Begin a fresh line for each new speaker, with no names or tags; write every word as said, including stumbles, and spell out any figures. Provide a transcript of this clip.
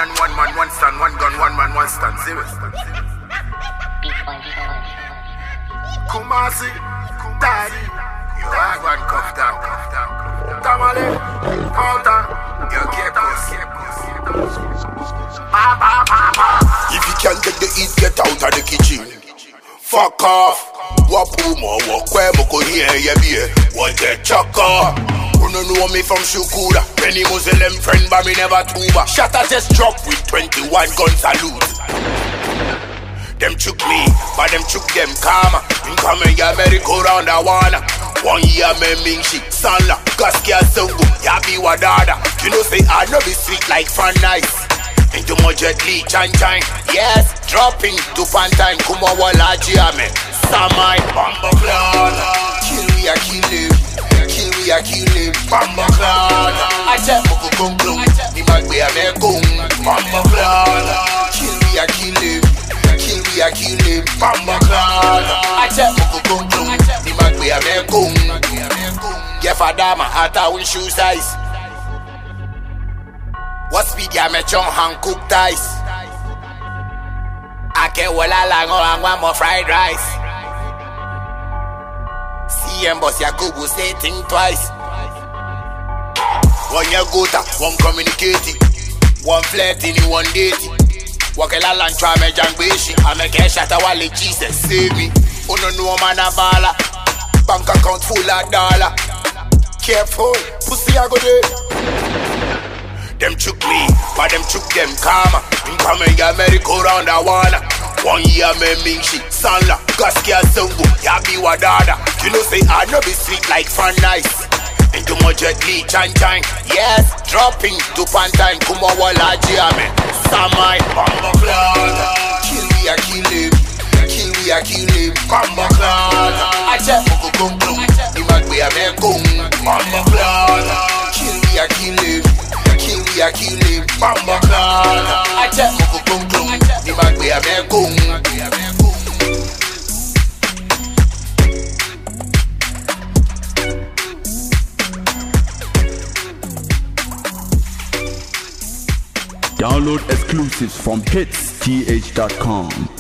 man, one man, one stand, one gun, one man, one stand. Serious. Kumasi, Daddy, you are one cuff down, cuff down. Tamale, Counter, you keep us, keep us.
If you can't take the heat, get out of the kitchen. Fuck off. Wapu mo wakwe moko here ye be. What the chaka? Who no know me from Shukura? Many Muslim friend but me never tuba. Shatter just drop with twenty-one gun salute. Them chook me, but them chook them karma. In coming ya America round I wanna. One year me ming shit, sanla, gaskia songo, ya be wadada. You know say I no be sweet like fun nice. Into my jet li, chan chan, yes, dropping to fan time, kuma wala jiame. Samai, Bamba Clan, kill we a kill him, kill we a kill him, Bamba Clan. I said Moko Kung Kung, ni magbe a me kung, Bamba Clan. Kill we a kill him, kill we a kill him, Bamba Clan. I said Moko Kung Kung, ni magbe a me kung. Gefadama ata win shoe size. What speed ya me chong hang cook dice. I can't wala lango and one more fried rice. C M boss Yakubu say think twice. One ya gota, one communicate, one flirting, one dating. Wakela lan try me jang beshi. I make a shot a wale Jesus save me. Uno no man a bala. Bank account full of dollar. Careful, pussy I go there. Them chook me, but them chook them karma. In coming America round I wanna. One year me ming shit, sanla, gaskia songo, ya be wadada. You know say I no be sweet like fun nice. Into my jet li, chan chan, yes, dropping to fan time, kuma wala jiame. Samai, Bamba Clan, kill we a kill him, kill we a kill him, Bamba Clan. I said Moko Kung Kung, ni magbe a me kung, Bamba Clan. Kill we a kill him, kill we a kill him, Bamba Clan. I said Moko Kung Kung, ni magbe a me kung.
Download exclusives from hits t h dot com.